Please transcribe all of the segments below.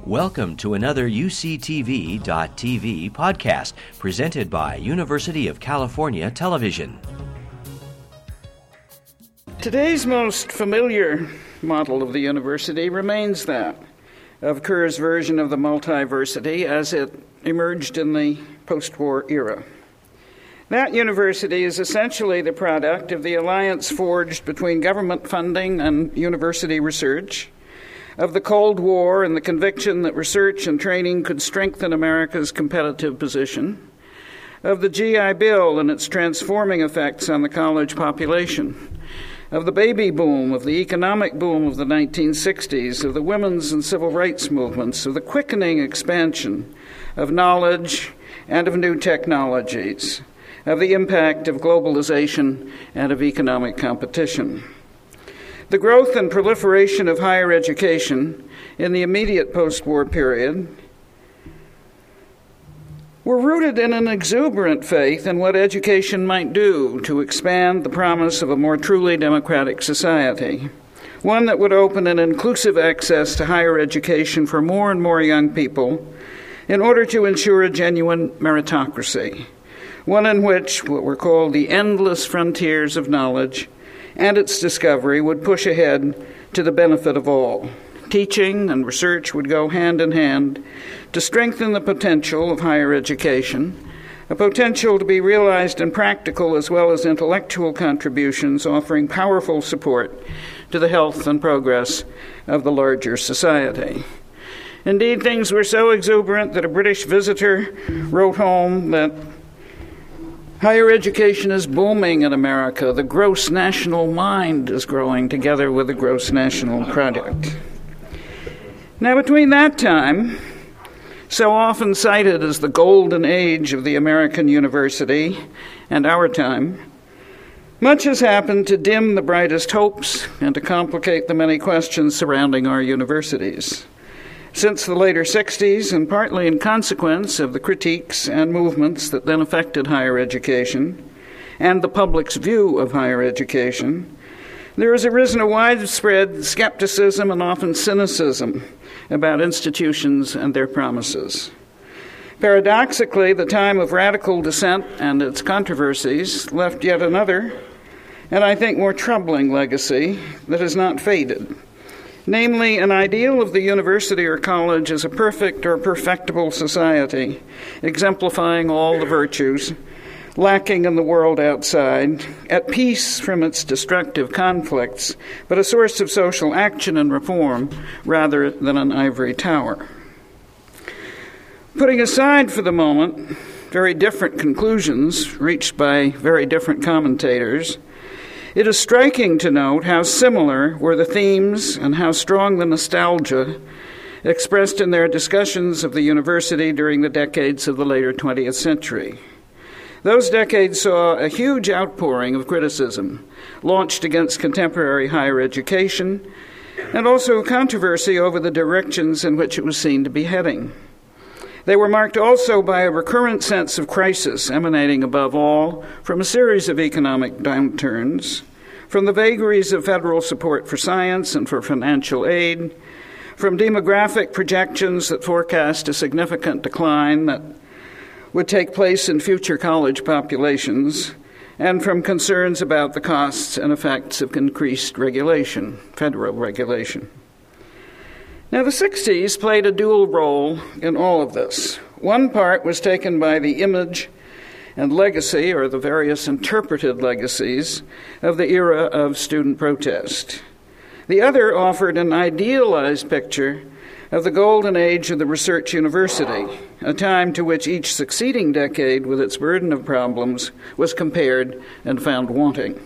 Welcome to another UCTV.tv podcast presented by University of California Television. Today's most familiar model of the university remains that of Kerr's version of the multiversity as it emerged in the post-war era. That university is essentially the product of the alliance forged between government funding and university research, of the Cold War and the conviction that research and training could strengthen America's competitive position, of the GI Bill and its transforming effects on the college population, of the baby boom, of the economic boom of the 1960s, of the women's and civil rights movements, of the quickening expansion of knowledge and of new technologies, of the impact of globalization and of economic competition. The growth and proliferation of higher education in the immediate post-war period were rooted in an exuberant faith in what education might do to expand the promise of a more truly democratic society, one that would open an inclusive access to higher education for more and more young people in order to ensure a genuine meritocracy, one in which what were called the endless frontiers of knowledge and its discovery would push ahead to the benefit of all. Teaching and research would go hand in hand to strengthen the potential of higher education, a potential to be realized in practical as well as intellectual contributions, offering powerful support to the health and progress of the larger society. Indeed, things were so exuberant that a British visitor wrote home that higher education is booming in America. The gross national mind is growing together with the gross national product. Now, between that time, so often cited as the golden age of the American university, and our time, much has happened to dim the brightest hopes and to complicate the many questions surrounding our universities. Since the later 60s, and partly in consequence of the critiques and movements that then affected higher education and the public's view of higher education, there has arisen a widespread skepticism and often cynicism about institutions and their promises. Paradoxically, the time of radical dissent and its controversies left yet another, and I think more troubling legacy that has not faded. Namely, an ideal of the university or college as a perfect or perfectible society, exemplifying all the virtues, lacking in the world outside, at peace from its destructive conflicts, but a source of social action and reform rather than an ivory tower. Putting aside for the moment very different conclusions reached by very different commentators, it is striking to note how similar were the themes and how strong the nostalgia expressed in their discussions of the university during the decades of the later 20th century. Those decades saw a huge outpouring of criticism launched against contemporary higher education and also controversy over the directions in which it was seen to be heading. They were marked also by a recurrent sense of crisis emanating above all from a series of economic downturns, from the vagaries of federal support for science and for financial aid, from demographic projections that forecast a significant decline that would take place in future college populations, and from concerns about the costs and effects of increased regulation, federal regulation. Now, the 60s played a dual role in all of this. One part was taken by the image and legacy, or the various interpreted legacies, of the era of student protest. The other offered an idealized picture of the golden age of the research university, a time to which each succeeding decade, with its burden of problems, was compared and found wanting.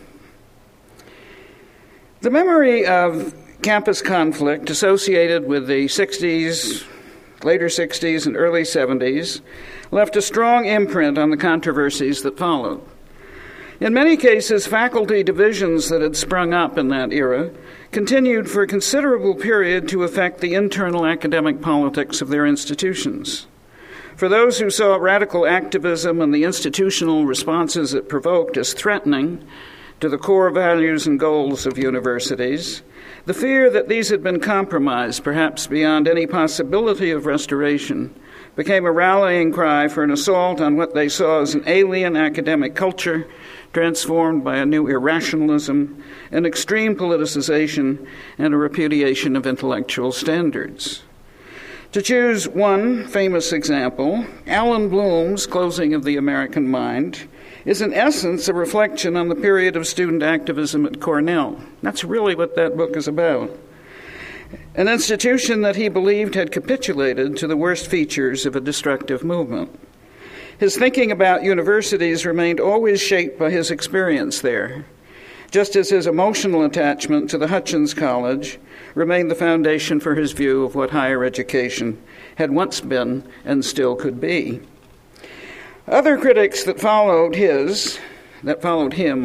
The memory of campus conflict associated with the 60s, later 60s, and early 70s left a strong imprint on the controversies that followed. In many cases, faculty divisions that had sprung up in that era continued for a considerable period to affect the internal academic politics of their institutions. For those who saw radical activism and the institutional responses it provoked as threatening to the core values and goals of universities, the fear that these had been compromised, perhaps beyond any possibility of restoration, became a rallying cry for an assault on what they saw as an alien academic culture transformed by a new irrationalism, an extreme politicization, and a repudiation of intellectual standards. To choose one famous example, Alan Bloom's Closing of the American Mind is in essence a reflection on the period of student activism at Cornell. That's really what that book is about. An institution that he believed had capitulated to the worst features of a destructive movement. His thinking about universities remained always shaped by his experience there, just as his emotional attachment to the Hutchins College remained the foundation for his view of what higher education had once been and still could be. Other critics that followed him,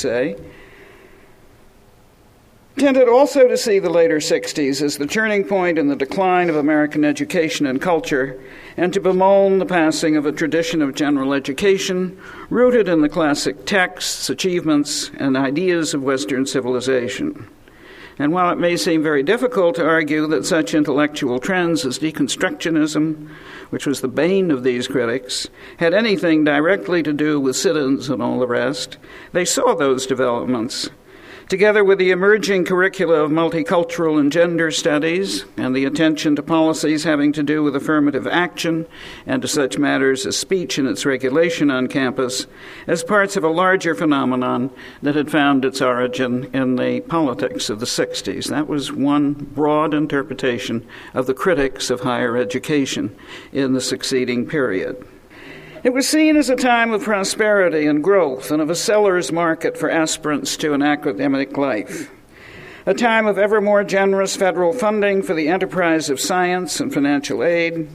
tended also to see the later 60s as the turning point in the decline of American education and culture, and to bemoan the passing of a tradition of general education rooted in the classic texts, achievements, and ideas of Western civilization. And while it may seem very difficult to argue that such intellectual trends as deconstructionism, which was the bane of these critics, had anything directly to do with sit-ins and all the rest, they saw those developments, together with the emerging curricula of multicultural and gender studies and the attention to policies having to do with affirmative action and to such matters as speech and its regulation on campus, as parts of a larger phenomenon that had found its origin in the politics of the 60s. That was one broad interpretation of the critics of higher education in the succeeding period. It was seen as a time of prosperity and growth and of a seller's market for aspirants to an academic life, a time of ever more generous federal funding for the enterprise of science and financial aid,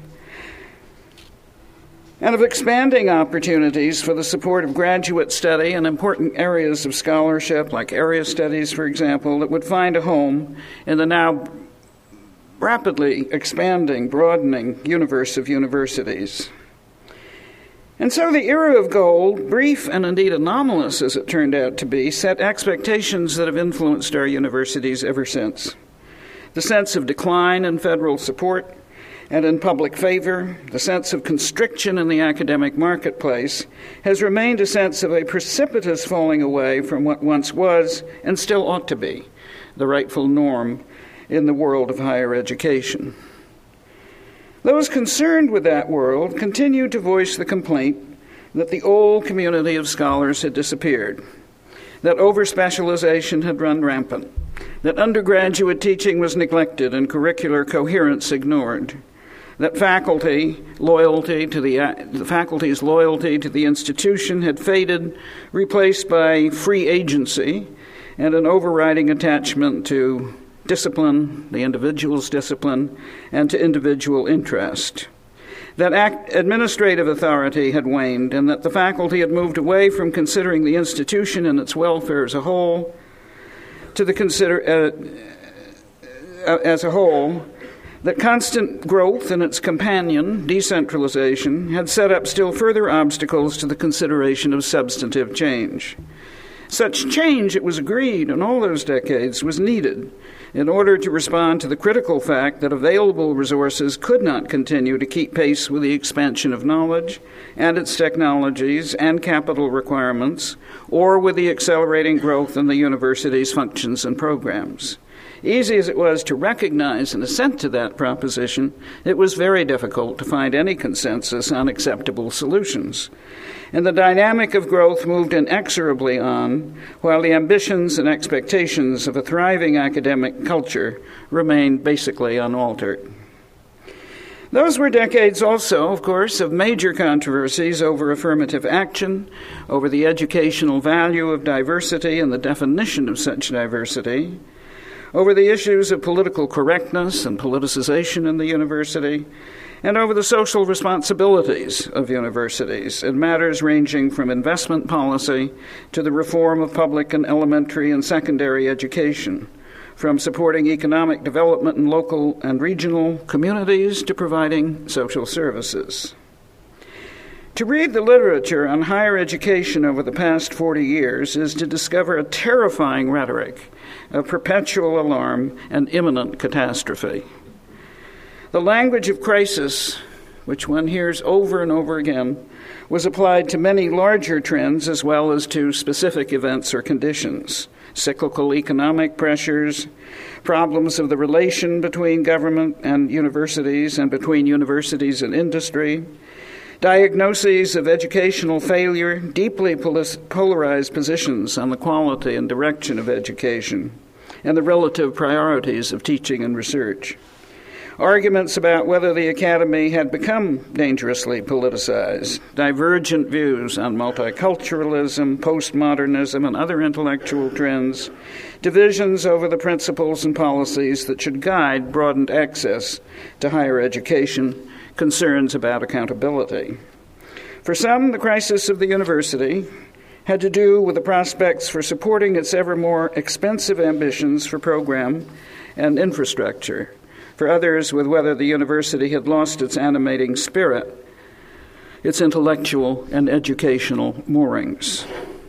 and of expanding opportunities for the support of graduate study in important areas of scholarship, like area studies, for example, that would find a home in the now rapidly expanding, broadening universe of universities. And so the era of gold, brief and indeed anomalous as it turned out to be, set expectations that have influenced our universities ever since. The sense of decline in federal support and in public favor, the sense of constriction in the academic marketplace, has remained a sense of a precipitous falling away from what once was, and still ought to be, the rightful norm in the world of higher education. Those concerned with that world continued to voice the complaint that the old community of scholars had disappeared, that overspecialization had run rampant, that undergraduate teaching was neglected and curricular coherence ignored, that faculty's loyalty to the institution had faded, replaced by free agency and an overriding attachment to discipline, the individual's discipline, and to individual interest. That administrative authority had waned, and that the faculty had moved away from considering the institution and its welfare as a whole to as a whole, that constant growth and its companion, decentralization, had set up still further obstacles to the consideration of substantive change. Such change, it was agreed in all those decades, was needed in order to respond to the critical fact that available resources could not continue to keep pace with the expansion of knowledge and its technologies and capital requirements, or with the accelerating growth in the university's functions and programs. Easy as it was to recognize and assent to that proposition, it was very difficult to find any consensus on acceptable solutions. And the dynamic of growth moved inexorably on, while the ambitions and expectations of a thriving academic culture remained basically unaltered. Those were decades also, of course, of major controversies over affirmative action, over the educational value of diversity and the definition of such diversity, over the issues of political correctness and politicization in the university, and over the social responsibilities of universities in matters ranging from investment policy to the reform of public and elementary and secondary education, from supporting economic development in local and regional communities to providing social services. To read the literature on higher education over the past 40 years is to discover a terrifying rhetoric of perpetual alarm and imminent catastrophe. The language of crisis, which one hears over and over again, was applied to many larger trends as well as to specific events or conditions. Cyclical economic pressures, problems of the relation between government and universities and between universities and industry, diagnoses of educational failure, deeply polarized positions on the quality and direction of education, and the relative priorities of teaching and research. Arguments about whether the academy had become dangerously politicized, divergent views on multiculturalism, postmodernism, and other intellectual trends, divisions over the principles and policies that should guide broadened access to higher education, concerns about accountability. For some, the crisis of the university had to do with the prospects for supporting its ever more expensive ambitions for program and infrastructure. For others, with whether the university had lost its animating spirit, its intellectual and educational moorings.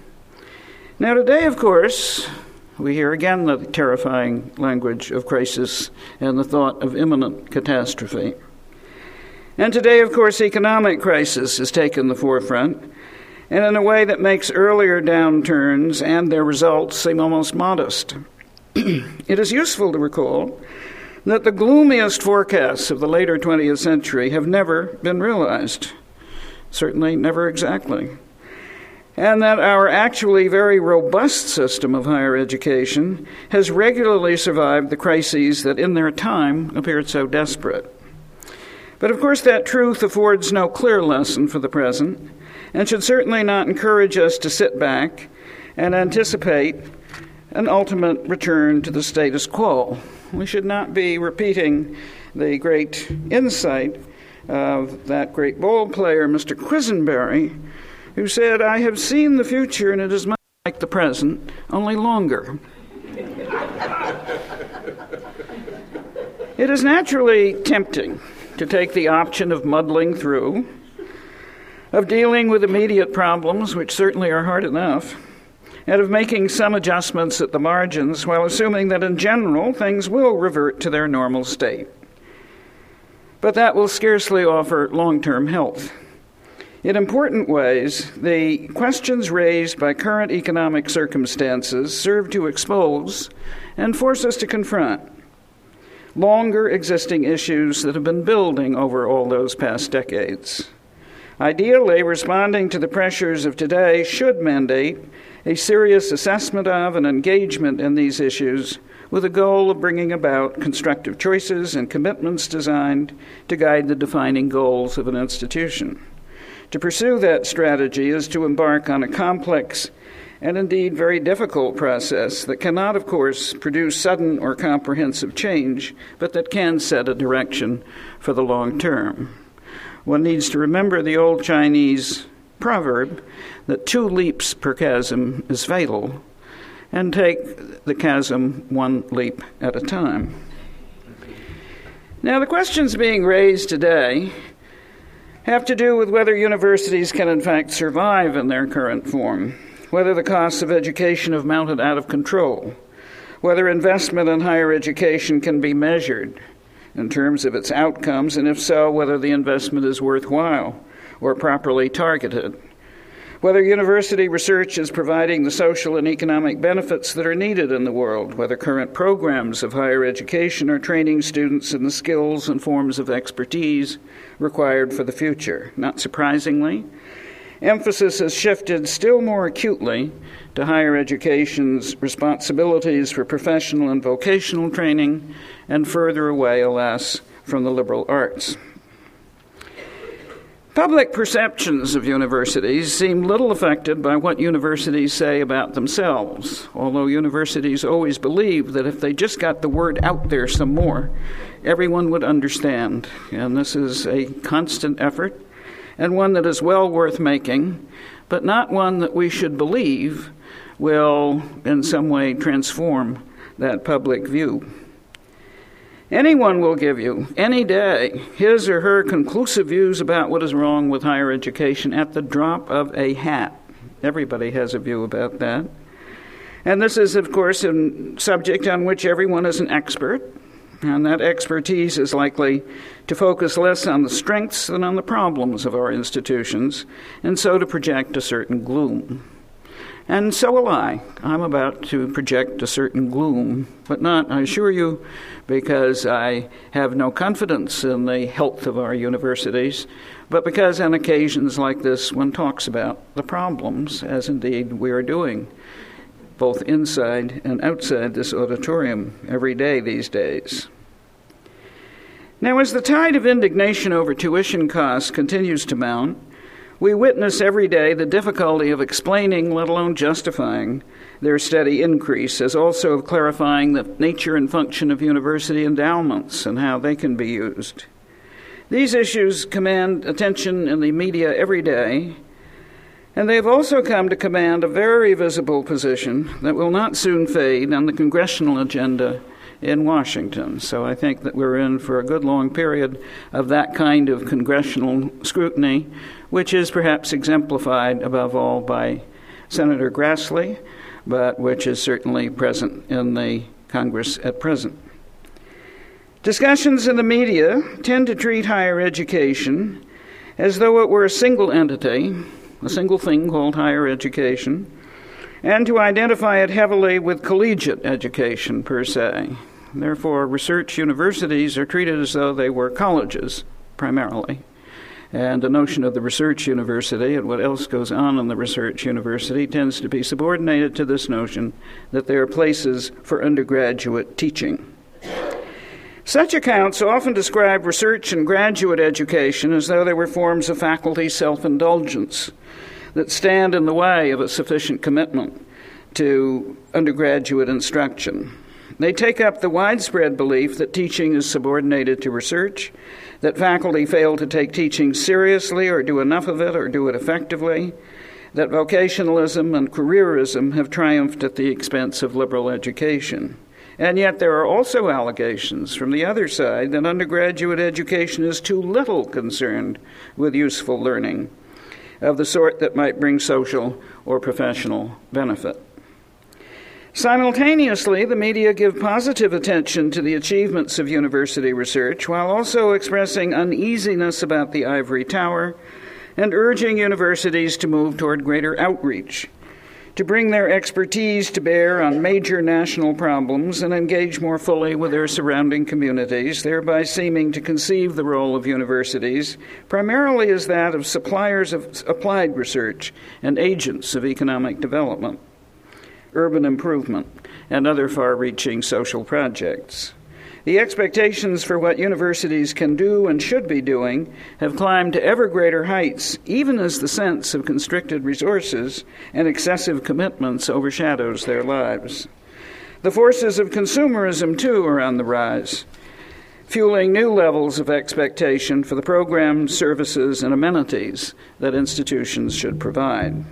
Now today, of course, we hear again the terrifying language of crisis and the thought of imminent catastrophe. And today, of course, economic crisis has taken the forefront, and in a way that makes earlier downturns and their results seem almost modest. It is useful to recall that the gloomiest forecasts of the later 20th century have never been realized, certainly never exactly, and that our actually very robust system of higher education has regularly survived the crises that in their time appeared so desperate. But of course that truth affords no clear lesson for the present, and should certainly not encourage us to sit back and anticipate an ultimate return to the status quo. We should not be repeating the great insight of that great ball player, Mr. Quisenberry, who said, "I have seen the future, and it is much like the present, only longer." It is naturally tempting to take the option of muddling through, of dealing with immediate problems, which certainly are hard enough, and of making some adjustments at the margins while assuming that in general things will revert to their normal state. But that will scarcely offer long-term health. In important ways, the questions raised by current economic circumstances serve to expose and force us to confront longer existing issues that have been building over all those past decades. Ideally, responding to the pressures of today should mandate a serious assessment of and engagement in these issues with a goal of bringing about constructive choices and commitments designed to guide the defining goals of an institution. To pursue that strategy is to embark on a complex and indeed very difficult process that cannot, of course, produce sudden or comprehensive change, but that can set a direction for the long term. One needs to remember the old Chinese proverb that 2 leaps per chasm is fatal, and take the chasm 1 leap at a time. Now, the questions being raised today have to do with whether universities can in fact survive in their current form, whether the costs of education have mounted out of control, whether investment in higher education can be measured in terms of its outcomes, and if so, whether the investment is worthwhile or properly targeted, whether university research is providing the social and economic benefits that are needed in the world, whether current programs of higher education are training students in the skills and forms of expertise required for the future. Not surprisingly, emphasis has shifted still more acutely to higher education's responsibilities for professional and vocational training, and further away, alas, from the liberal arts. Public perceptions of universities seem little affected by what universities say about themselves, although universities always believe that if they just got the word out there some more, everyone would understand. And this is a constant effort, and one that is well worth making, but not one that we should believe will in some way transform that public view. Anyone will give you, any day, his or her conclusive views about what is wrong with higher education at the drop of a hat. Everybody has a view about that. And this is, of course, a subject on which everyone is an expert, and that expertise is likely to focus less on the strengths than on the problems of our institutions, and so to project a certain gloom. And so will I. I'm about to project a certain gloom, but not, I assure you, because I have no confidence in the health of our universities, but because on occasions like this one talks about the problems, as indeed we are doing, both inside and outside this auditorium every day these days. Now, as the tide of indignation over tuition costs continues to mount, we witness every day the difficulty of explaining, let alone justifying, their steady increase, as also of clarifying the nature and function of university endowments and how they can be used. These issues command attention in the media every day, and they have also come to command a very visible position that will not soon fade on the congressional agenda in Washington. So I think that we're in for a good long period of that kind of congressional scrutiny, which is perhaps exemplified above all by Senator Grassley, but which is certainly present in the Congress at present. Discussions in the media tend to treat higher education as though it were a single entity, a single thing called higher education, and to identify it heavily with collegiate education per se. Therefore, research universities are treated as though they were colleges, primarily. And the notion of the research university and what else goes on in the research university tends to be subordinated to this notion that they are places for undergraduate teaching. Such accounts often describe research and graduate education as though they were forms of faculty self-indulgence that stand in the way of a sufficient commitment to undergraduate instruction. They take up the widespread belief that teaching is subordinated to research, that faculty fail to take teaching seriously or do enough of it or do it effectively, that vocationalism and careerism have triumphed at the expense of liberal education. And yet there are also allegations from the other side that undergraduate education is too little concerned with useful learning of the sort that might bring social or professional benefit. Simultaneously, the media give positive attention to the achievements of university research while also expressing uneasiness about the ivory tower and urging universities to move toward greater outreach, to bring their expertise to bear on major national problems and engage more fully with their surrounding communities, thereby seeming to conceive the role of universities primarily as that of suppliers of applied research and agents of economic development, urban improvement, and other far-reaching social projects. The expectations for what universities can do and should be doing have climbed to ever greater heights, even as the sense of constricted resources and excessive commitments overshadows their lives. The forces of consumerism, too, are on the rise, fueling new levels of expectation for the programs, services, and amenities that institutions should provide.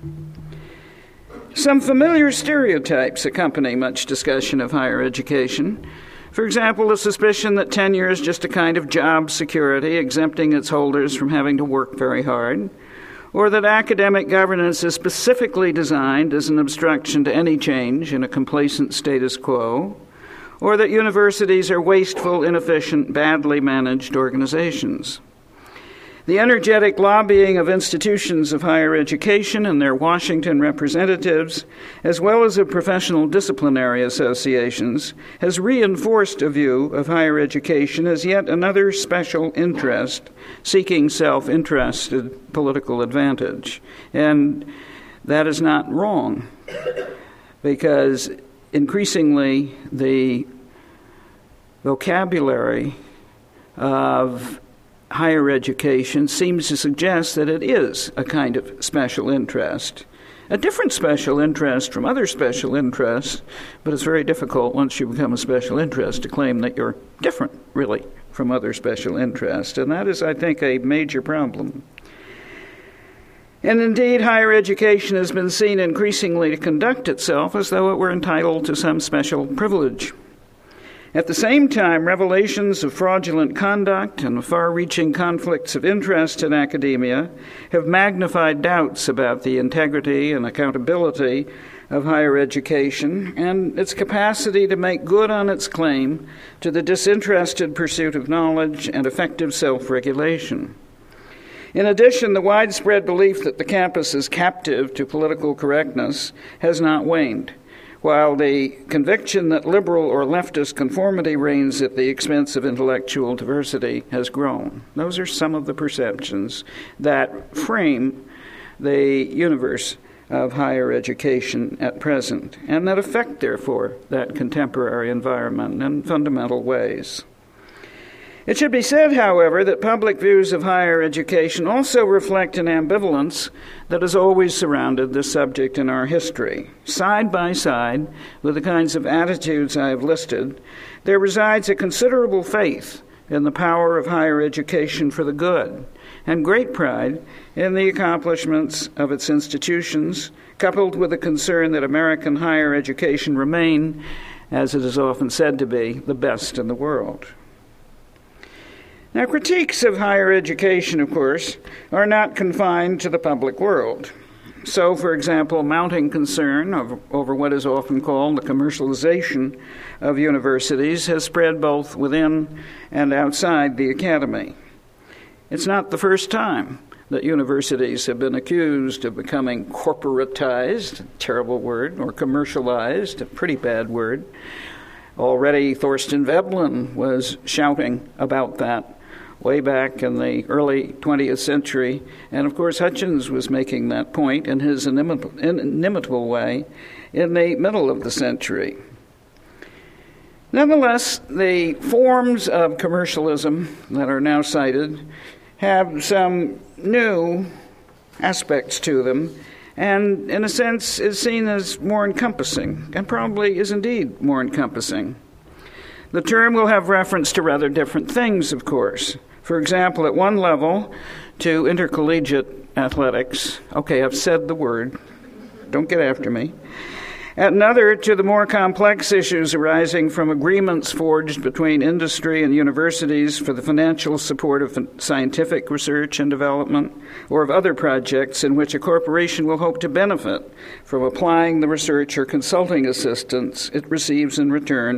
Some familiar stereotypes accompany much discussion of higher education. For example, the suspicion that tenure is just a kind of job security, exempting its holders from having to work very hard, or that academic governance is specifically designed as an obstruction to any change in a complacent status quo, or that universities are wasteful, inefficient, badly managed organizations. The energetic lobbying of institutions of higher education and their Washington representatives, as well as of professional disciplinary associations, has reinforced a view of higher education as yet another special interest, seeking self-interested political advantage. And that is not wrong, because increasingly the vocabulary of higher education seems to suggest that it is a kind of special interest, a different special interest from other special interests, but it's very difficult once you become a special interest to claim that you're different, really, from other special interests, and that is, I think, a major problem. And indeed, higher education has been seen increasingly to conduct itself as though it were entitled to some special privilege. At the same time, revelations of fraudulent conduct and far-reaching conflicts of interest in academia have magnified doubts about the integrity and accountability of higher education and its capacity to make good on its claim to the disinterested pursuit of knowledge and effective self-regulation. In addition, the widespread belief that the campus is captive to political correctness has not waned, while the conviction that liberal or leftist conformity reigns at the expense of intellectual diversity has grown. Those are some of the perceptions that frame the universe of higher education at present, and that affect, therefore, that contemporary environment in fundamental ways. It should be said, however, that public views of higher education also reflect an ambivalence that has always surrounded this subject in our history. Side by side with the kinds of attitudes I have listed, there resides a considerable faith in the power of higher education for the good, and great pride in the accomplishments of its institutions, coupled with a concern that American higher education remain, as it is often said to be, the best in the world. Now, critiques of higher education, of course, are not confined to the public world. So, for example, mounting concern over what is often called the commercialization of universities has spread both within and outside the academy. It's not the first time that universities have been accused of becoming corporatized, a terrible word, or commercialized, a pretty bad word. Already Thorstein Veblen was shouting about that way back in the early 20th century. And of course, Hutchins was making that point in his inimitable way in the middle of the century. Nonetheless, the forms of commercialism that are now cited have some new aspects to them, and in a sense is seen as more encompassing, and probably is indeed more encompassing. The term will have reference to rather different things, of course. For example, at one level, to intercollegiate athletics. Okay, I've said the word. Don't get after me. At another, to the more complex issues arising from agreements forged between industry and universities for the financial support of scientific research and development, or of other projects in which a corporation will hope to benefit from applying the research or consulting assistance it receives in return.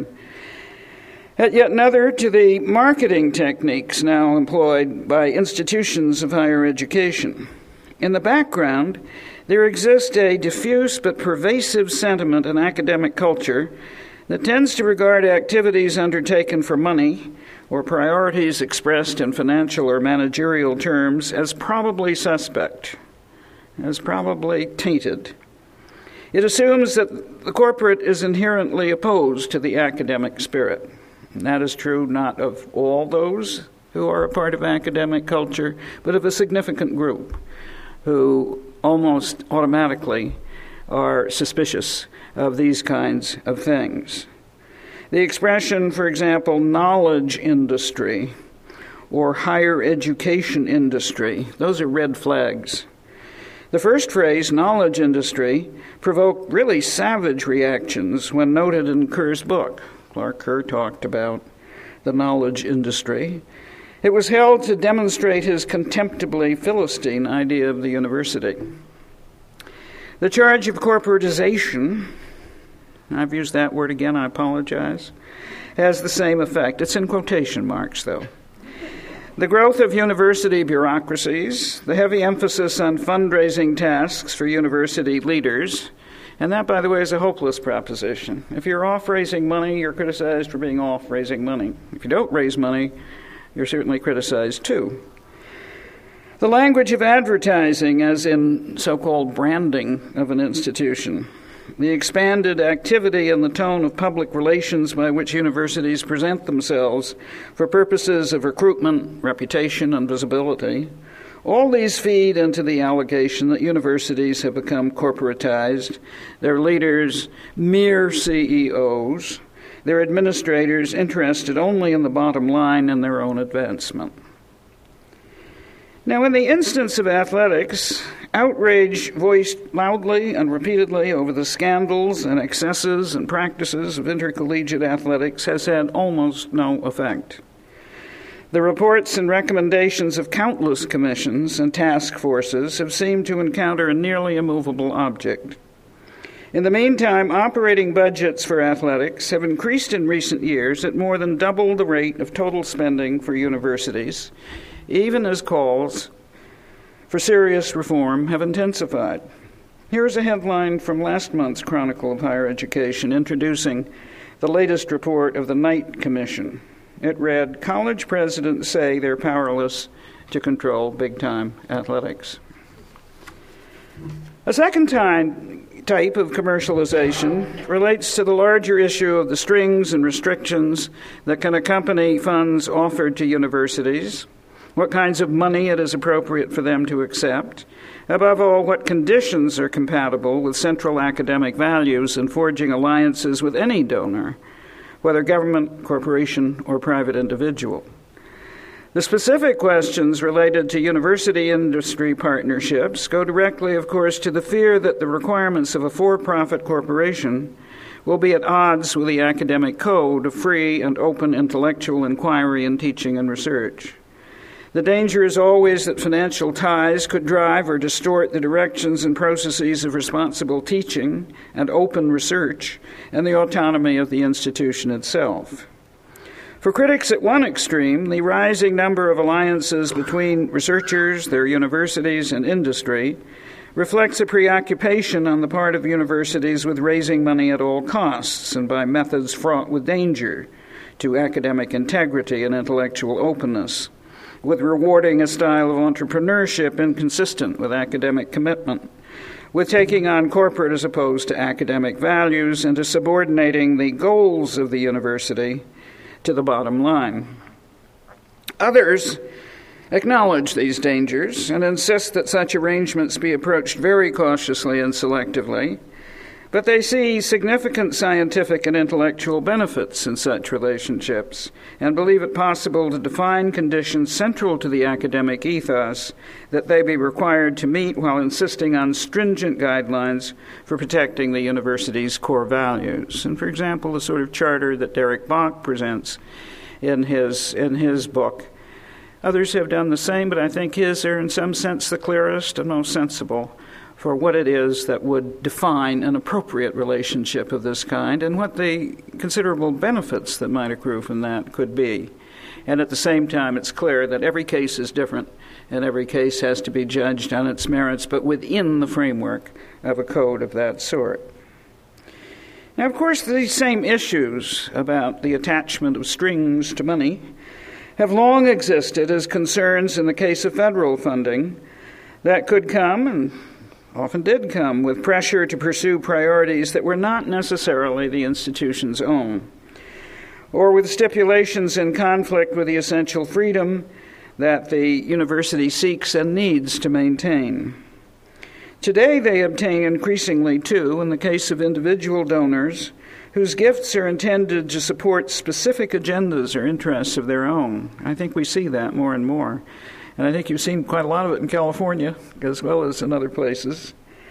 At yet another, to the marketing techniques now employed by institutions of higher education. In the background, there exists a diffuse but pervasive sentiment in academic culture that tends to regard activities undertaken for money or priorities expressed in financial or managerial terms as probably suspect, as probably tainted. It assumes that the corporate is inherently opposed to the academic spirit. And that is true not of all those who are a part of academic culture, but of a significant group who almost automatically are suspicious of these kinds of things. The expression, for example, knowledge industry or higher education industry, those are red flags. The first phrase, knowledge industry, provoked really savage reactions when noted in Kerr's book. Clark Kerr talked about the knowledge industry. It was held to demonstrate his contemptibly Philistine idea of the university. The charge of corporatization, I've used that word again, I apologize, has the same effect. It's in quotation marks, though. The growth of university bureaucracies, the heavy emphasis on fundraising tasks for university leaders, and that, by the way, is a hopeless proposition. If you're off raising money, you're criticized for being off raising money. If you don't raise money, you're certainly criticized too. The language of advertising, as in so-called branding of an institution, the expanded activity and the tone of public relations by which universities present themselves for purposes of recruitment, reputation, and visibility, all these feed into the allegation that universities have become corporatized, their leaders mere CEOs, their administrators interested only in the bottom line and their own advancement. Now, in the instance of athletics, outrage voiced loudly and repeatedly over the scandals and excesses and practices of intercollegiate athletics has had almost no effect. The reports and recommendations of countless commissions and task forces have seemed to encounter a nearly immovable object. In the meantime, operating budgets for athletics have increased in recent years at more than double the rate of total spending for universities, even as calls for serious reform have intensified. Here's a headline from last month's Chronicle of Higher Education introducing the latest report of the Knight Commission. It read, "College presidents say they're powerless to control big-time athletics." A second type of commercialization relates to the larger issue of the strings and restrictions that can accompany funds offered to universities, what kinds of money it is appropriate for them to accept, above all, what conditions are compatible with central academic values in forging alliances with any donor, whether government, corporation, or private individual. The specific questions related to university-industry partnerships go directly, of course, to the fear that the requirements of a for-profit corporation will be at odds with the academic code of free and open intellectual inquiry in teaching and research. The danger is always that financial ties could drive or distort the directions and processes of responsible teaching and open research and the autonomy of the institution itself. For critics at one extreme, the rising number of alliances between researchers, their universities, and industry reflects a preoccupation on the part of universities with raising money at all costs and by methods fraught with danger to academic integrity and intellectual openness, with rewarding a style of entrepreneurship inconsistent with academic commitment, with taking on corporate as opposed to academic values, and to subordinating the goals of the university to the bottom line. Others acknowledge these dangers and insist that such arrangements be approached very cautiously and selectively, but they see significant scientific and intellectual benefits in such relationships and believe it possible to define conditions central to the academic ethos that they be required to meet while insisting on stringent guidelines for protecting the university's core values. And for example, the sort of charter that Derek Bach presents in his book. Others have done the same, but I think his are in some sense the clearest and most sensible for what it is that would define an appropriate relationship of this kind and what the considerable benefits that might accrue from that could be. And at the same time, it's clear that every case is different and every case has to be judged on its merits, but within the framework of a code of that sort. Now, of course, these same issues about the attachment of strings to money have long existed as concerns in the case of federal funding that could come, and often did come, with pressure to pursue priorities that were not necessarily the institution's own, or with stipulations in conflict with the essential freedom that the university seeks and needs to maintain. Today they obtain increasingly, too, in the case of individual donors whose gifts are intended to support specific agendas or interests of their own. I think we see that more and more. And I think you've seen quite a lot of it in California, as well as in other places.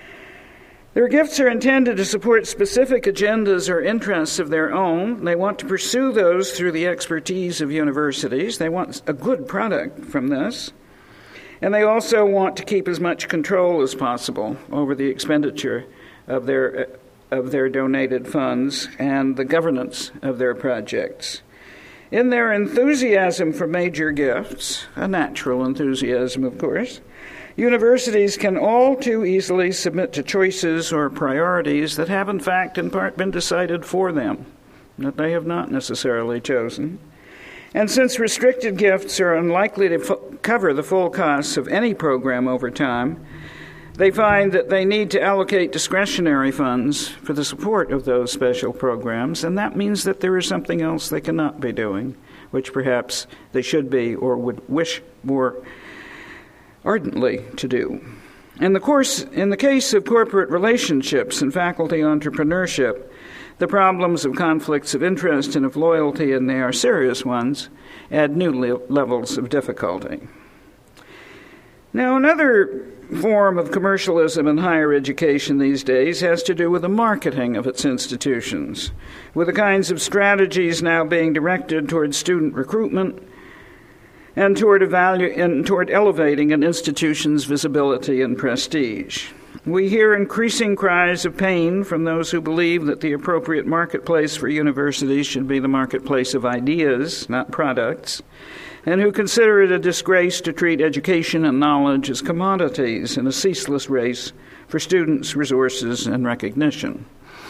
Their gifts are intended to support specific agendas or interests of their own. They want to pursue those through the expertise of universities. They want a good product from this. And they also want to keep as much control as possible over the expenditure of their donated funds and the governance of their projects. In their enthusiasm for major gifts, a natural enthusiasm, of course, universities can all too easily submit to choices or priorities that have, in fact, in part been decided for them, that they have not necessarily chosen. And since restricted gifts are unlikely to cover the full costs of any program over time, they find that they need to allocate discretionary funds for the support of those special programs, and that means that there is something else they cannot be doing, which perhaps they should be or would wish more ardently to do. In the case of corporate relationships and faculty entrepreneurship, the problems of conflicts of interest and of loyalty, and they are serious ones, add new levels of difficulty. Now, another form of commercialism in higher education these days has to do with the marketing of its institutions, with the kinds of strategies now being directed toward student recruitment and toward elevating an institution's visibility and prestige. We hear increasing cries of pain from those who believe that the appropriate marketplace for universities should be the marketplace of ideas, not products, and who consider it a disgrace to treat education and knowledge as commodities in a ceaseless race for students' resources and recognition.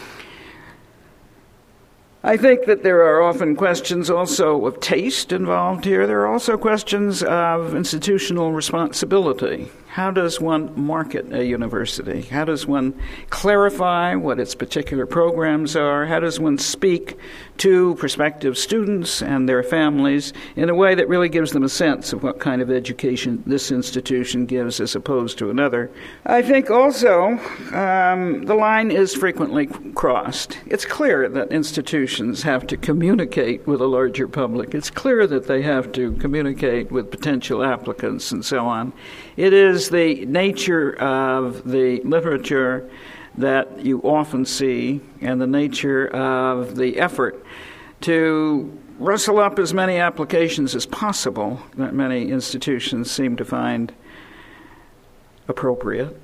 I think that there are often questions also of taste involved here. There are also questions of institutional responsibility. How does one market a university? How does one clarify what its particular programs are? How does one speak to prospective students and their families in a way that really gives them a sense of what kind of education this institution gives as opposed to another? I think also the line is frequently crossed. It's clear that institutions have to communicate with a larger public. It's clear that they have to communicate with potential applicants and so on. It is the nature of the literature that you often see and the nature of the effort to rustle up as many applications as possible that many institutions seem to find appropriate,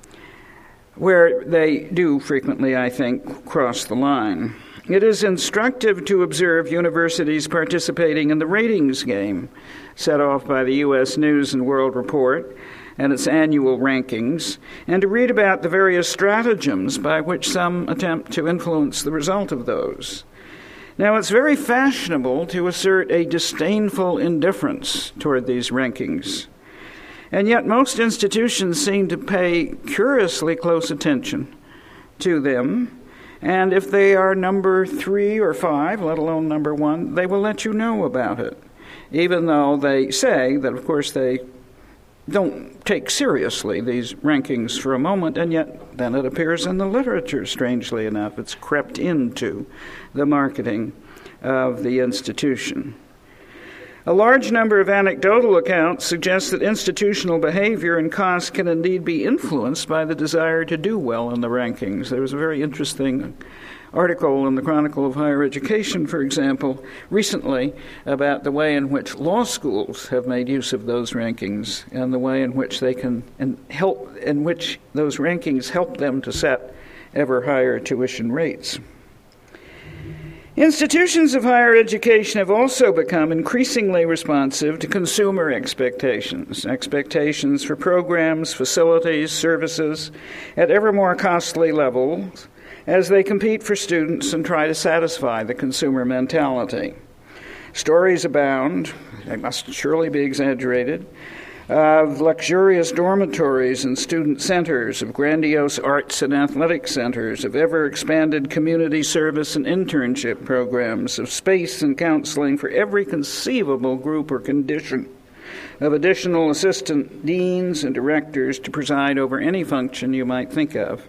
where they do frequently, I think, cross the line. It is instructive to observe universities participating in the ratings game set off by the U.S. News and World Report and its annual rankings, and to read about the various stratagems by which some attempt to influence the result of those. Now, it's very fashionable to assert a disdainful indifference toward these rankings, and yet most institutions seem to pay curiously close attention to them. And if they are number 3 or 5, let alone number 1, they will let you know about it, even though they say that, of course, they don't take seriously these rankings for a moment, and yet then it appears in the literature, strangely enough. It's crept into the marketing of the institution. A large number of anecdotal accounts suggest that institutional behavior and costs can indeed be influenced by the desire to do well in the rankings. There was a very interesting article in the Chronicle of Higher Education, for example, recently about the way in which law schools have made use of those rankings and the way in which they can in which those rankings help them to set ever higher tuition rates. Institutions of higher education have also become increasingly responsive to consumer expectations for programs, facilities, services at ever more costly levels as they compete for students and try to satisfy the consumer mentality. Stories abound, they must surely be exaggerated, of luxurious dormitories and student centers, of grandiose arts and athletic centers, of ever-expanded community service and internship programs, of space and counseling for every conceivable group or condition, of additional assistant deans and directors to preside over any function you might think of.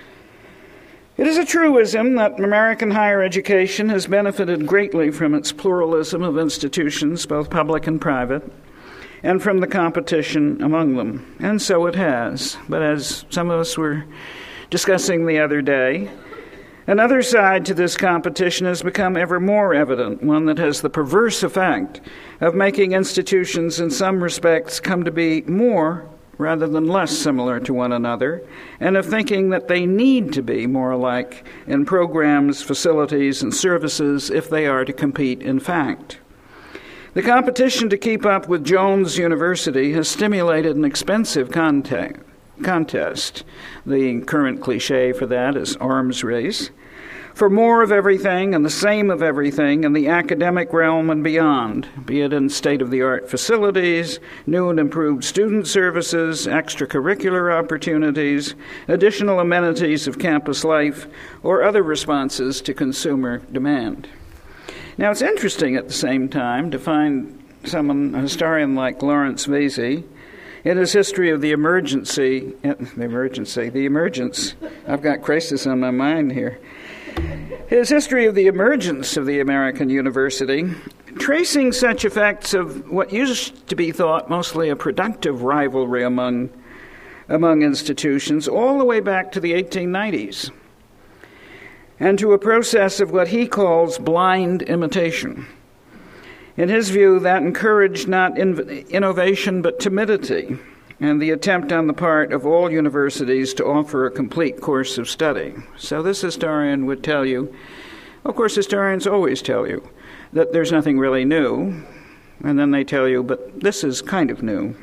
It is a truism that American higher education has benefited greatly from its pluralism of institutions, both public and private, and from the competition among them. And so it has. But as some of us were discussing the other day, another side to this competition has become ever more evident, one that has the perverse effect of making institutions in some respects come to be more rather than less similar to one another, and of thinking that they need to be more alike in programs, facilities, and services if they are to compete in fact. The competition to keep up with Jones University has stimulated an expensive contest. The current cliche for that is arms race, for more of everything and the same of everything in the academic realm and beyond, be it in state-of-the-art facilities, new and improved student services, extracurricular opportunities, additional amenities of campus life, or other responses to consumer demand. Now, it's interesting at the same time to find a historian like Lawrence Vasey, in his history of the emergence, I've got crisis on my mind here. His history of the emergence of the American university, tracing such effects of what used to be thought mostly a productive rivalry among institutions all the way back to the 1890s, and to a process of what he calls blind imitation. In his view, that encouraged not innovation but timidity, and the attempt on the part of all universities to offer a complete course of study. So this historian would tell you, of course historians always tell you, that there's nothing really new, and then they tell you, but this is kind of new.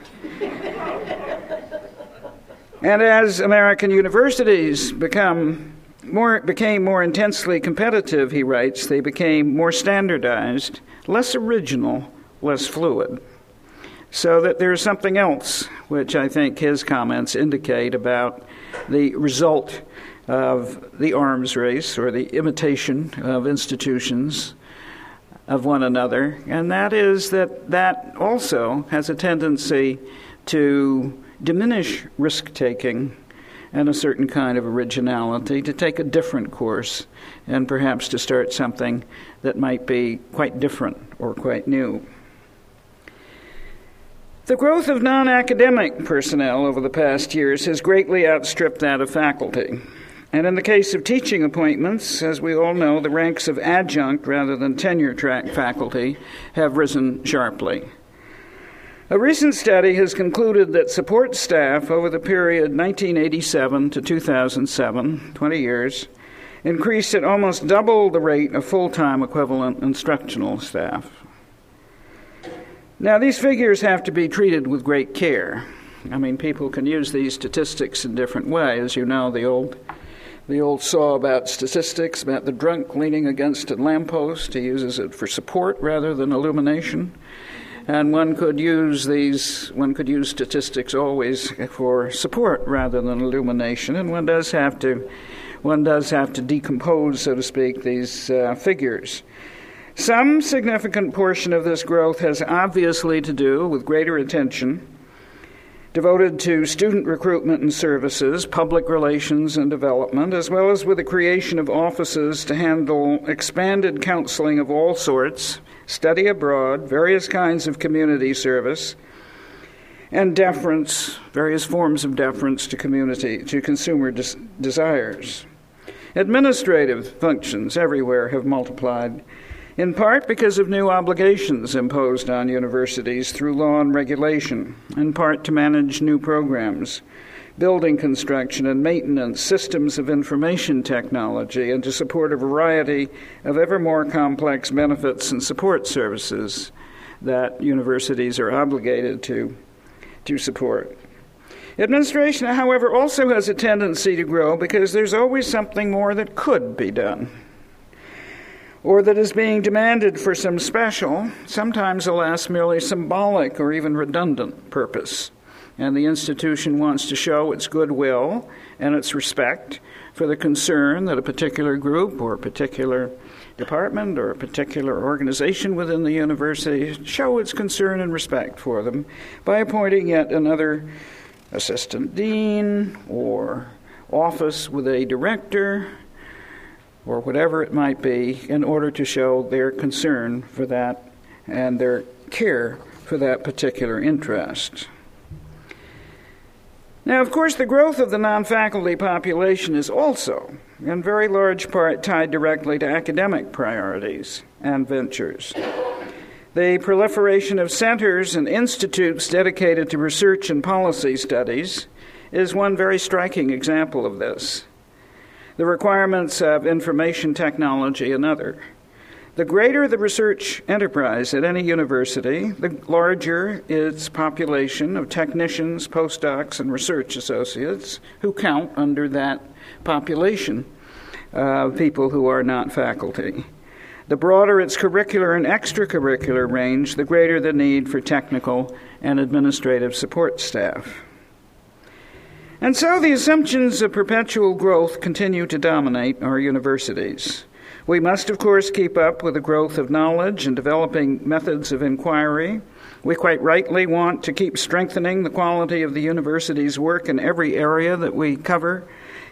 And as American universities became more intensely competitive, he writes, they became more standardized, less original, less fluid. So that there's something else, which I think his comments indicate about the result of the arms race or the imitation of institutions of one another, and that is that also has a tendency to diminish risk-taking and a certain kind of originality, to take a different course and perhaps to start something that might be quite different or quite new. The growth of non-academic personnel over the past years has greatly outstripped that of faculty. And in the case of teaching appointments, as we all know, the ranks of adjunct rather than tenure-track faculty have risen sharply. A recent study has concluded that support staff over the period 1987 to 2007, 20 years, increased at almost double the rate of full-time equivalent instructional staff. Now, these figures have to be treated with great care. I mean, people can use these statistics in different ways. You know, the old saw about statistics, about the drunk leaning against a lamppost. He uses it for support rather than illumination. And one could use statistics always for support rather than illumination. And one does have to decompose, so to speak, these figures. Some significant portion of this growth has obviously to do with greater attention devoted to student recruitment and services, public relations and development, as well as with the creation of offices to handle expanded counseling of all sorts, study abroad, various kinds of community service, and deference, various forms of deference to consumer desires. Administrative functions everywhere have multiplied, in part because of new obligations imposed on universities through law and regulation, in part to manage new programs, building construction and maintenance, systems of information technology, and to support a variety of ever more complex benefits and support services that universities are obligated to support. Administration, however, also has a tendency to grow because there's always something more that could be done, or that is being demanded for some special, sometimes alas merely symbolic or even redundant purpose. And the institution wants to show its goodwill and its respect for the concern that a particular group or a particular department or a particular organization within the university show its concern and respect for them by appointing yet another assistant dean or office with a director or whatever it might be, in order to show their concern for that and their care for that particular interest. Now, of course, the growth of the non-faculty population is also, in very large part, tied directly to academic priorities and ventures. The proliferation of centers and institutes dedicated to research and policy studies is one very striking example of this. The requirements of information technology, another. The greater the research enterprise at any university, the larger its population of technicians, postdocs, and research associates who count under that population of people who are not faculty. The broader its curricular and extracurricular range, the greater the need for technical and administrative support staff. And so the assumptions of perpetual growth continue to dominate our universities. We must, of course, keep up with the growth of knowledge and developing methods of inquiry. We quite rightly want to keep strengthening the quality of the university's work in every area that we cover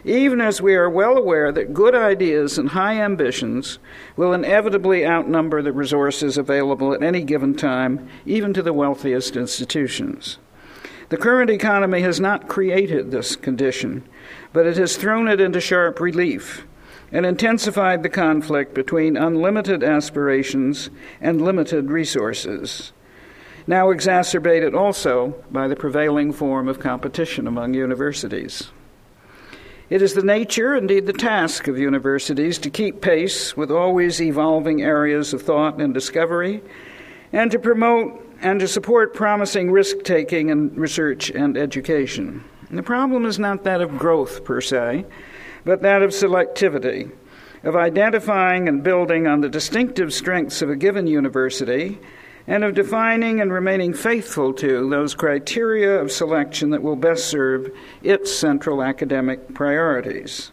even as we are well aware that good ideas and high ambitions will inevitably outnumber the resources available at any given time, even to the wealthiest institutions. The current economy has not created this condition, but it has thrown it into sharp relief and intensified the conflict between unlimited aspirations and limited resources, now exacerbated also by the prevailing form of competition among universities. It is the nature, indeed the task, of universities to keep pace with always evolving areas of thought and discovery, and to promote and to support promising risk-taking in research and education. And the problem is not that of growth per se, but that of selectivity, of identifying and building on the distinctive strengths of a given university, and of defining and remaining faithful to those criteria of selection that will best serve its central academic priorities.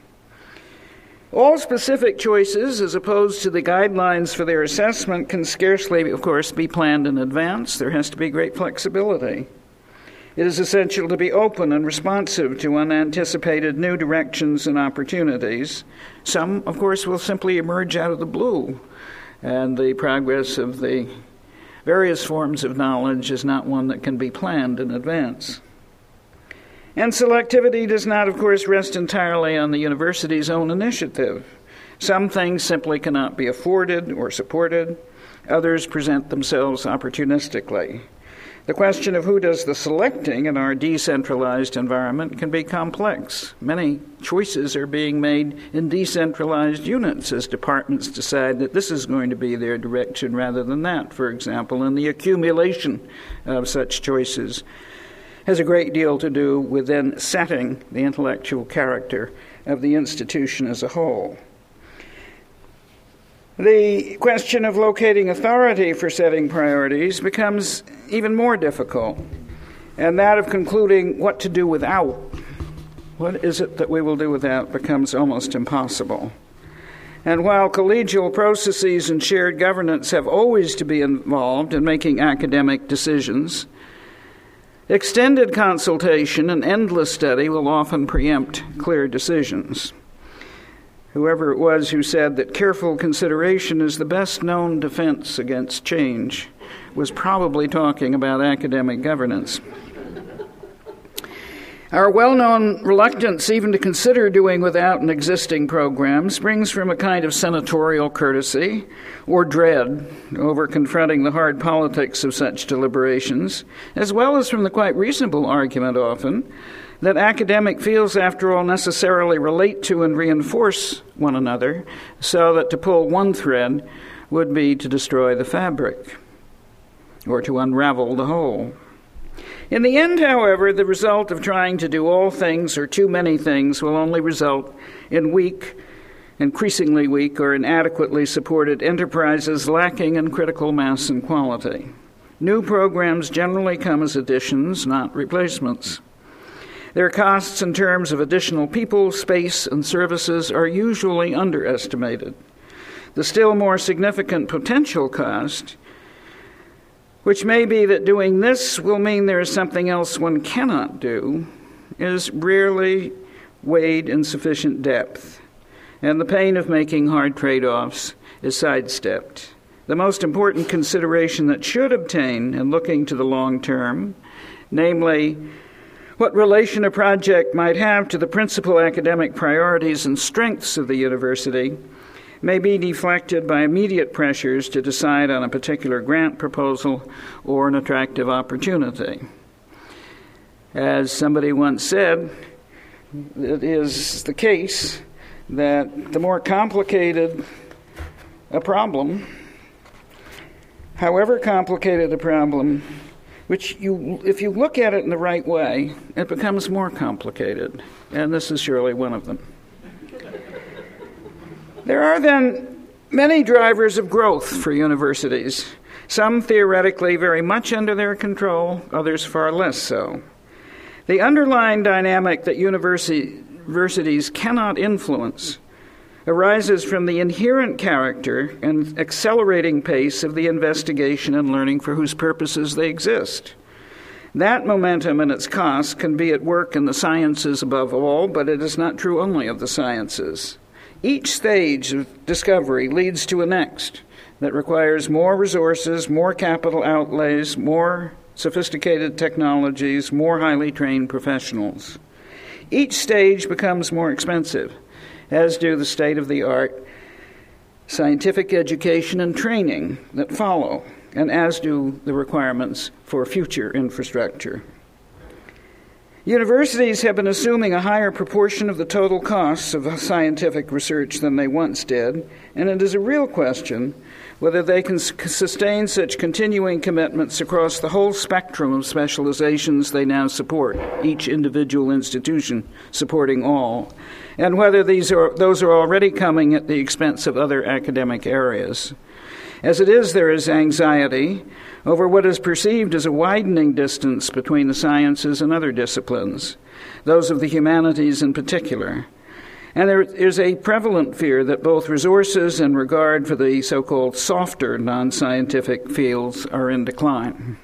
All specific choices, as opposed to the guidelines for their assessment, can scarcely, of course, be planned in advance. There has to be great flexibility. It is essential to be open and responsive to unanticipated new directions and opportunities. Some, of course, will simply emerge out of the blue, and the progress of the various forms of knowledge is not one that can be planned in advance. And selectivity does not, of course, rest entirely on the university's own initiative. Some things simply cannot be afforded or supported. Others present themselves opportunistically. The question of who does the selecting in our decentralized environment can be complex. Many choices are being made in decentralized units as departments decide that this is going to be their direction rather than that, for example, and the accumulation of such choices has a great deal to do with then setting the intellectual character of the institution as a whole. The question of locating authority for setting priorities becomes even more difficult, and that of concluding what to do without. What is it that we will do without becomes almost impossible. And while collegial processes and shared governance have always to be involved in making academic decisions, extended consultation and endless study will often preempt clear decisions. Whoever it was who said that careful consideration is the best known defense against change was probably talking about academic governance. Our well-known reluctance even to consider doing without an existing program springs from a kind of senatorial courtesy or dread over confronting the hard politics of such deliberations, as well as from the quite reasonable argument often that academic fields, after all, necessarily relate to and reinforce one another, so that to pull one thread would be to destroy the fabric or to unravel the whole. In the end, however, the result of trying to do all things or too many things will only result in weak, increasingly weak, or inadequately supported enterprises lacking in critical mass and quality. New programs generally come as additions, not replacements. Their costs in terms of additional people, space, and services are usually underestimated. The still more significant potential cost, which may be that doing this will mean there is something else one cannot do, is rarely weighed in sufficient depth, and the pain of making hard trade-offs is sidestepped. The most important consideration that should obtain in looking to the long term, namely, what relation a project might have to the principal academic priorities and strengths of the university, may be deflected by immediate pressures to decide on a particular grant proposal or an attractive opportunity. As somebody once said, it is the case that the more complicated a problem, however complicated a problem, if you look at it in the right way, it becomes more complicated, and this is surely one of them. There are then many drivers of growth for universities, some theoretically very much under their control, others far less so. The underlying dynamic that universities cannot influence arises from the inherent character and accelerating pace of the investigation and learning for whose purposes they exist. That momentum and its cost can be at work in the sciences above all, but it is not true only of the sciences. Each stage of discovery leads to a next that requires more resources, more capital outlays, more sophisticated technologies, more highly trained professionals. Each stage becomes more expensive, as do the state-of-the-art scientific education and training that follow, and as do the requirements for future infrastructure. Universities have been assuming a higher proportion of the total costs of scientific research than they once did, and it is a real question whether they can sustain such continuing commitments across the whole spectrum of specializations they now support, each individual institution supporting all, and whether those are already coming at the expense of other academic areas. As it is, there is anxiety over what is perceived as a widening distance between the sciences and other disciplines, those of the humanities in particular. And there is a prevalent fear that both resources and regard for the so-called softer non-scientific fields are in decline.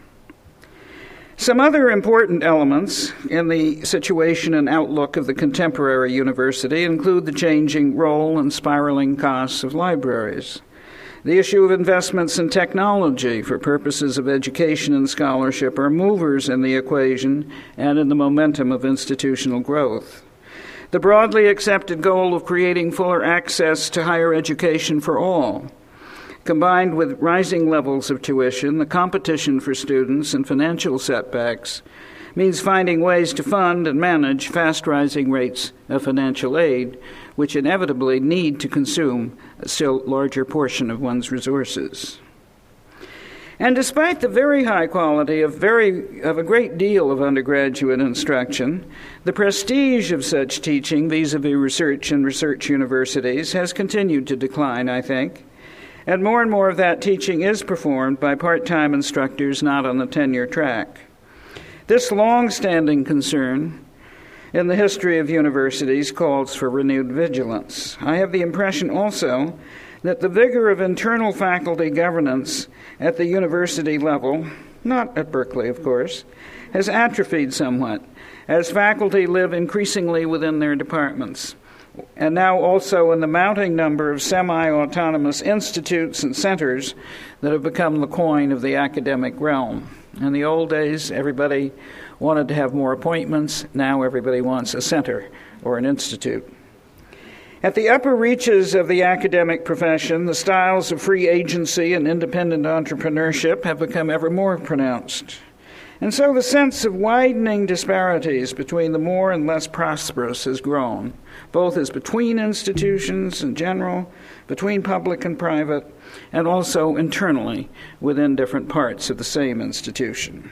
Some other important elements in the situation and outlook of the contemporary university include the changing role and spiraling costs of libraries, the issue of investments in technology for purposes of education and scholarship are movers in the equation and in the momentum of institutional growth. The broadly accepted goal of creating fuller access to higher education for all, combined with rising levels of tuition, the competition for students, and financial setbacks, means finding ways to fund and manage fast-rising rates of financial aid, which inevitably need to consume a still larger portion of one's resources. And despite the very high quality of a great deal of undergraduate instruction, the prestige of such teaching vis-a-vis research and research universities has continued to decline, I think, and more of that teaching is performed by part-time instructors not on the tenure track. This long-standing concern in the history of universities calls for renewed vigilance. I have the impression also that the vigor of internal faculty governance at the university level, not at Berkeley, of course, has atrophied somewhat as faculty live increasingly within their departments, and now also in the mounting number of semi-autonomous institutes and centers that have become the coin of the academic realm. In the old days, everybody wanted to have more appointments. Now everybody wants a center or an institute. At the upper reaches of the academic profession, the styles of free agency and independent entrepreneurship have become ever more pronounced. And so the sense of widening disparities between the more and less prosperous has grown, both as between institutions in general, between public and private, and also internally within different parts of the same institution.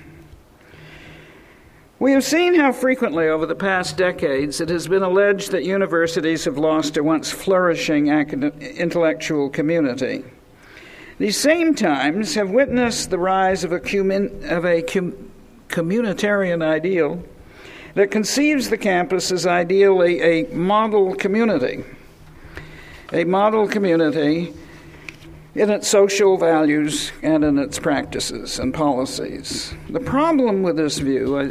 We have seen how frequently over the past decades it has been alleged that universities have lost a once flourishing intellectual community. These same times have witnessed the rise of a communitarian ideal that conceives the campus as ideally a model community in its social values and in its practices and policies. The problems with this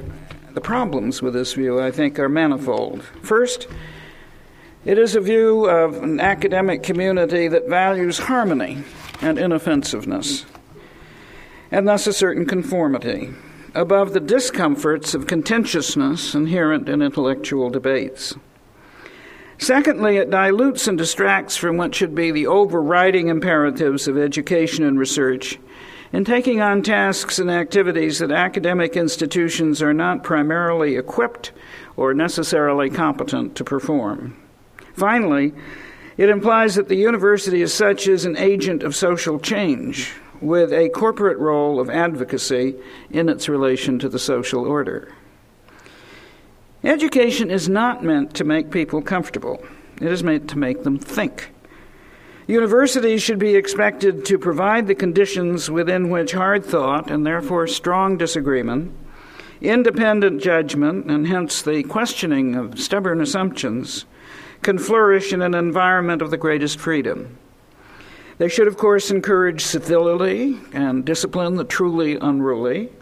view, I think, are manifold. First, it is a view of an academic community that values harmony and inoffensiveness, and thus a certain conformity, above the discomforts of contentiousness inherent in intellectual debates. Secondly, it dilutes and distracts from what should be the overriding imperatives of education and research in taking on tasks and activities that academic institutions are not primarily equipped or necessarily competent to perform. Finally, it implies that the university as such is an agent of social change, with a corporate role of advocacy in its relation to the social order. Education is not meant to make people comfortable. It is meant to make them think. Universities should be expected to provide the conditions within which hard thought, and therefore strong disagreement, independent judgment, and hence the questioning of stubborn assumptions, can flourish in an environment of the greatest freedom. They should, of course, encourage civility and discipline the truly unruly,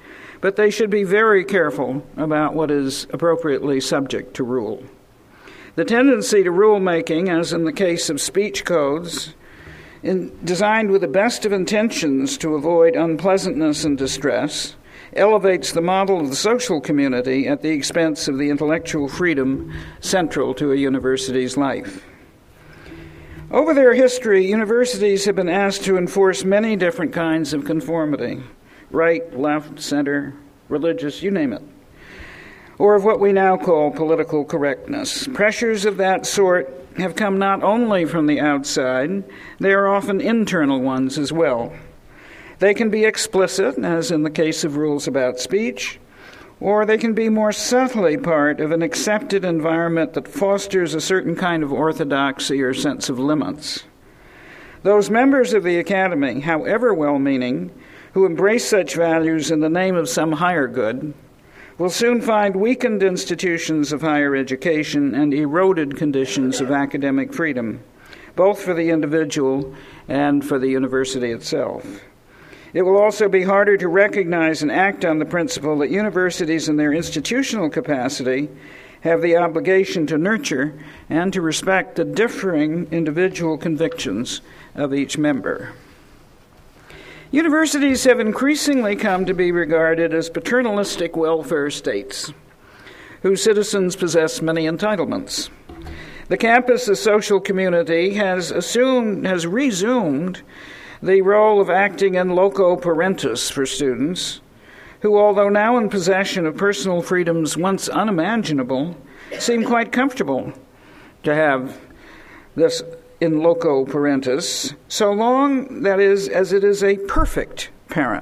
but they should be very careful about what is appropriately subject to rule. The tendency to rulemaking, as in the case of speech codes, designed with the best of intentions to avoid unpleasantness and distress, elevates the model of the social community at the expense of the intellectual freedom central to a university's life. Over their history, universities have been asked to enforce many different kinds of conformity: right, left, center, religious, you name it, or of what we now call political correctness. Pressures of that sort have come not only from the outside, they are often internal ones as well. They can be explicit, as in the case of rules about speech, or they can be more subtly part of an accepted environment that fosters a certain kind of orthodoxy or sense of limits. Those members of the academy, however well-meaning, who embrace such values in the name of some higher good, will soon find weakened institutions of higher education and eroded conditions of academic freedom, both for the individual and for the university itself. It will also be harder to recognize and act on the principle that universities in their institutional capacity have the obligation to nurture and to respect the differing individual convictions of each member. Universities have increasingly come to be regarded as paternalistic welfare states, whose citizens possess many entitlements. The campus as social community has resumed the role of acting in loco parentis for students, who, although now in possession of personal freedoms once unimaginable, seem quite comfortable to have this in loco parentis, so long, that is, as it is a perfect parent.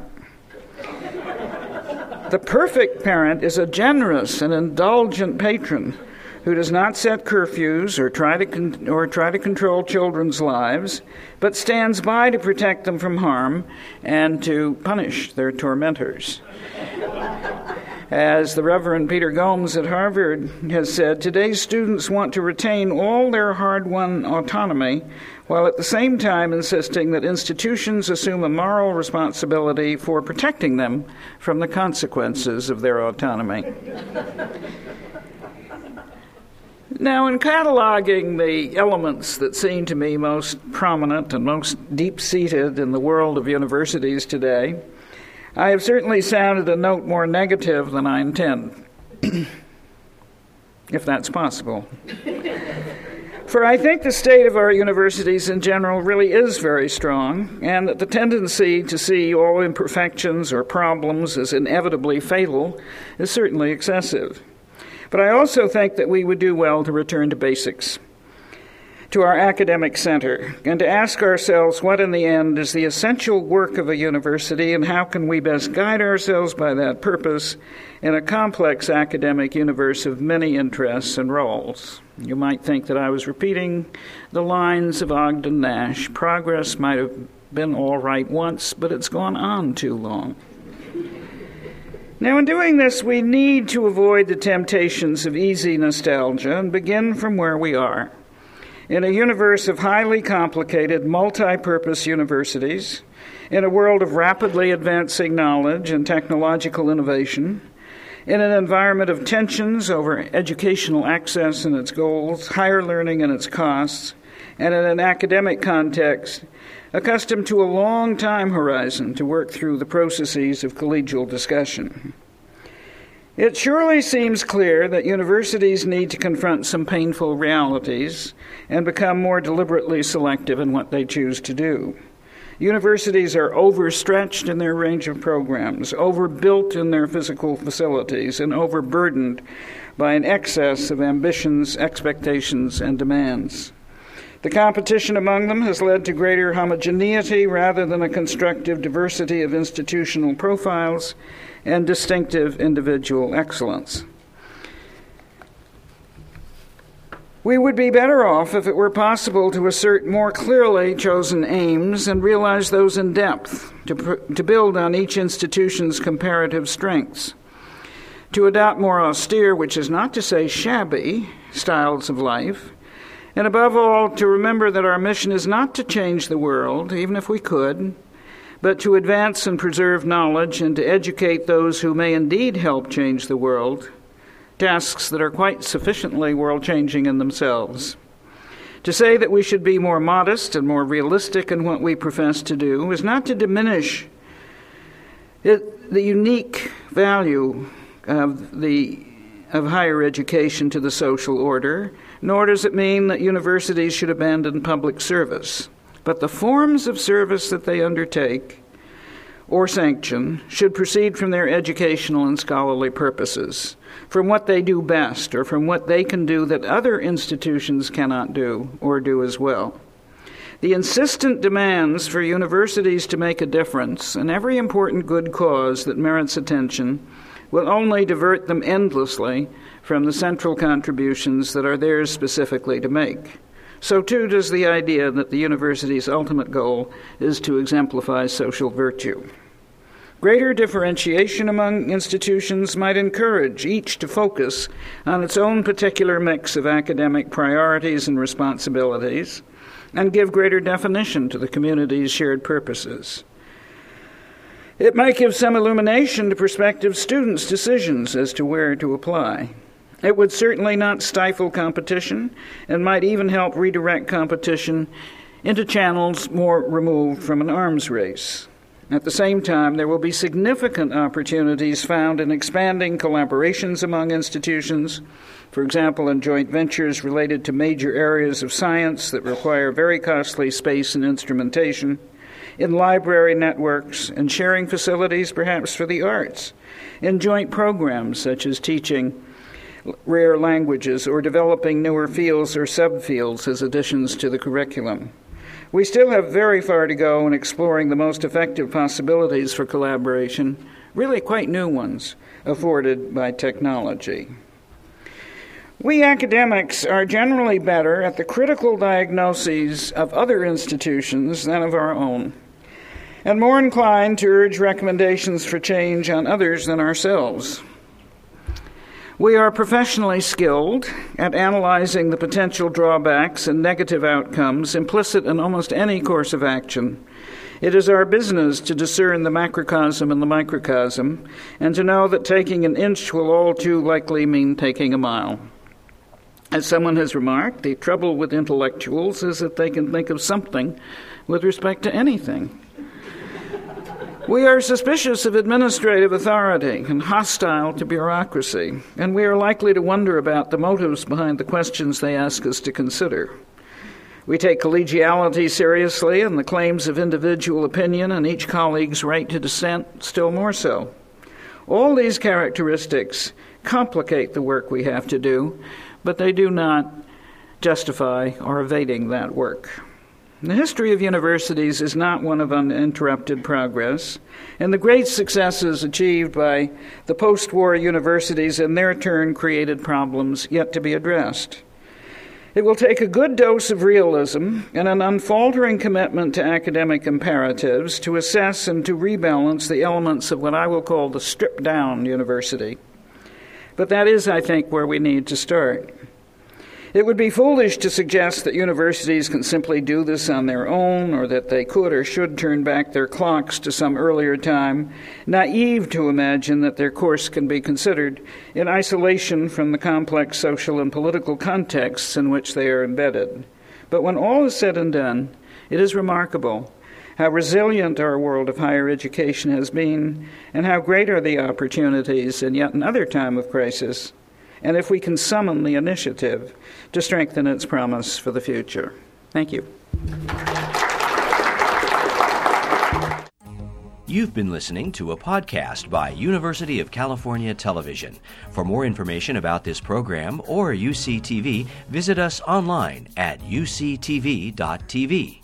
The perfect parent is a generous and indulgent patron who does not set curfews or try to control children's lives, but stands by to protect them from harm and to punish their tormentors. As the Reverend Peter Gomes at Harvard has said, today's students want to retain all their hard-won autonomy, while at the same time insisting that institutions assume a moral responsibility for protecting them from the consequences of their autonomy. Now, in cataloging the elements that seem to me most prominent and most deep-seated in the world of universities today, I have certainly sounded a note more negative than I intend, if that's possible. For I think the state of our universities in general really is very strong, and that the tendency to see all imperfections or problems as inevitably fatal is certainly excessive. But I also think that we would do well to return to basics, to our academic center, and to ask ourselves what in the end is the essential work of a university and how can we best guide ourselves by that purpose in a complex academic universe of many interests and roles. You might think that I was repeating the lines of Ogden Nash. Progress might have been all right once, but it's gone on too long. Now, in doing this, we need to avoid the temptations of easy nostalgia and begin from where we are. In a universe of highly complicated, multi-purpose universities, in a world of rapidly advancing knowledge and technological innovation, in an environment of tensions over educational access and its goals, higher learning and its costs, and in an academic context accustomed to a long time horizon to work through the processes of collegial discussion. It surely seems clear that universities need to confront some painful realities and become more deliberately selective in what they choose to do. Universities are overstretched in their range of programs, overbuilt in their physical facilities, and overburdened by an excess of ambitions, expectations, and demands. The competition among them has led to greater homogeneity rather than a constructive diversity of institutional profiles and distinctive individual excellence. We would be better off if it were possible to assert more clearly chosen aims and realize those in depth, to build on each institution's comparative strengths, to adopt more austere, which is not to say shabby, styles of life, and above all, to remember that our mission is not to change the world, even if we could, but to advance and preserve knowledge and to educate those who may indeed help change the world, tasks that are quite sufficiently world-changing in themselves. To say that we should be more modest and more realistic in what we profess to do is not to diminish the unique value of higher education to the social order, nor does it mean that universities should abandon public service. But the forms of service that they undertake or sanction should proceed from their educational and scholarly purposes, from what they do best, or from what they can do that other institutions cannot do or do as well. The insistent demands for universities to make a difference in every important good cause that merits attention will only divert them endlessly from the central contributions that are theirs specifically to make. So too does the idea that the university's ultimate goal is to exemplify social virtue. Greater differentiation among institutions might encourage each to focus on its own particular mix of academic priorities and responsibilities, and give greater definition to the community's shared purposes. It might give some illumination to prospective students' decisions as to where to apply. It would certainly not stifle competition and might even help redirect competition into channels more removed from an arms race. At the same time, there will be significant opportunities found in expanding collaborations among institutions, for example, in joint ventures related to major areas of science that require very costly space and instrumentation, in library networks, and sharing facilities perhaps for the arts, in joint programs such as teaching rare languages or developing newer fields or subfields as additions to the curriculum. We still have very far to go in exploring the most effective possibilities for collaboration, really quite new ones, afforded by technology. We academics are generally better at the critical diagnoses of other institutions than of our own, and more inclined to urge recommendations for change on others than ourselves. We are professionally skilled at analyzing the potential drawbacks and negative outcomes implicit in almost any course of action. It is our business to discern the macrocosm and the microcosm, and to know that taking an inch will all too likely mean taking a mile. As someone has remarked, the trouble with intellectuals is that they can think of something with respect to anything. We are suspicious of administrative authority and hostile to bureaucracy, and we are likely to wonder about the motives behind the questions they ask us to consider. We take collegiality seriously and the claims of individual opinion and each colleague's right to dissent still more so. All these characteristics complicate the work we have to do, but they do not justify our evading that work. The history of universities is not one of uninterrupted progress, and the great successes achieved by the post-war universities in their turn created problems yet to be addressed. It will take a good dose of realism and an unfaltering commitment to academic imperatives to assess and to rebalance the elements of what I will call the stripped-down university. But that is, I think, where we need to start. It would be foolish to suggest that universities can simply do this on their own, or that they could or should turn back their clocks to some earlier time, naive to imagine that their course can be considered in isolation from the complex social and political contexts in which they are embedded. But when all is said and done, it is remarkable how resilient our world of higher education has been, and how great are the opportunities in yet another time of crisis, and if we can summon the initiative to strengthen its promise for the future. Thank you. You've been listening to a podcast by University of California Television. For more information about this program or UCTV, visit us online at uctv.tv.